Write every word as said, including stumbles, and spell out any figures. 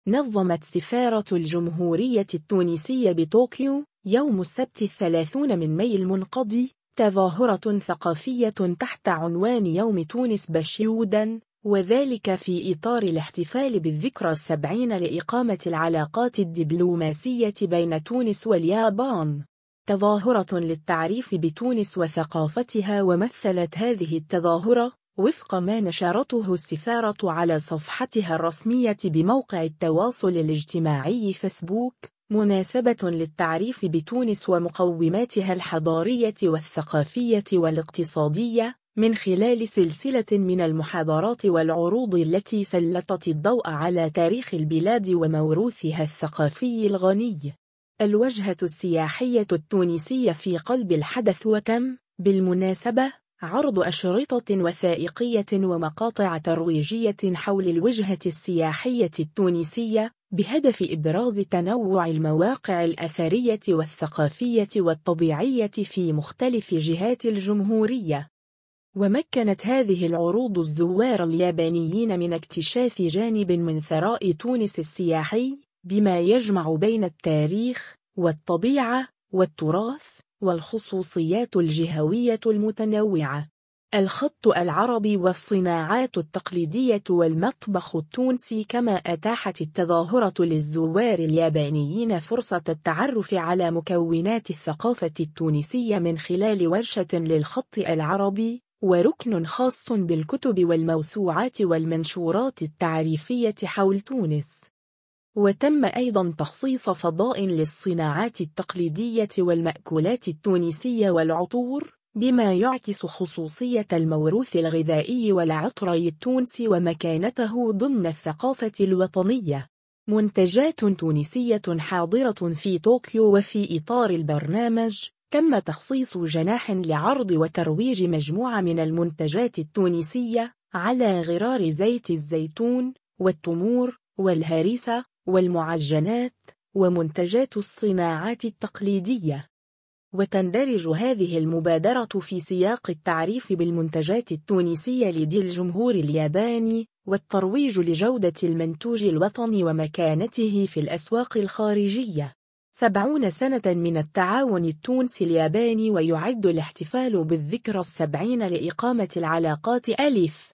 نظمت سفارة الجمهورية التونسية بطوكيو يوم السبت الثلاثين من ماي المنقضي تظاهرة ثقافية تحت عنوان يوم تونس بشيودا، وذلك في إطار الاحتفال بالذكرى السبعين لإقامة العلاقات الدبلوماسية بين تونس واليابان. تظاهرة للتعريف بتونس وثقافتها. ومثلت هذه التظاهرة وفق ما نشرته السفارة على صفحتها الرسمية بموقع التواصل الاجتماعي فيسبوك مناسبة للتعريف بتونس ومقوماتها الحضارية والثقافية والاقتصادية من خلال سلسلة من المحاضرات والعروض التي سلطت الضوء على تاريخ البلاد وموروثها الثقافي الغني. الوجهة السياحية التونسية في قلب الحدث. وتم بالمناسبة عرض أشرطة وثائقية ومقاطع ترويجية حول الوجهة السياحية التونسية بهدف إبراز تنوع المواقع الأثرية والثقافية والطبيعية في مختلف جهات الجمهورية. ومكنت هذه العروض الزوار اليابانيين من اكتشاف جانب من ثراء تونس السياحي بما يجمع بين التاريخ والطبيعة والتراث والخصوصيات الجهوية المتنوعة. الخط العربي والصناعات التقليدية والمطبخ التونسي. كما أتاحت التظاهرة للزوار اليابانيين فرصة التعرف على مكونات الثقافة التونسية من خلال ورشة للخط العربي وركن خاص بالكتب والموسوعات والمنشورات التعريفية حول تونس. وتم أيضا تخصيص فضاء للصناعات التقليدية والمأكولات التونسية والعطور بما يعكس خصوصية الموروث الغذائي والعطري التونسي ومكانته ضمن الثقافة الوطنية. منتجات تونسية حاضرة في طوكيو. وفي إطار البرنامج تم تخصيص جناح لعرض وترويج مجموعة من المنتجات التونسية على غرار زيت الزيتون والتمور والهريسة والمعجنات ومنتجات الصناعات التقليدية. وتندرج هذه المبادرة في سياق التعريف بالمنتجات التونسية لدى الجمهور الياباني والترويج لجودة المنتوج الوطني ومكانته في الأسواق الخارجية. سبعون سنة من التعاون التونسي الياباني. ويعد الاحتفال بالذكرى السبعين لإقامة العلاقات ألف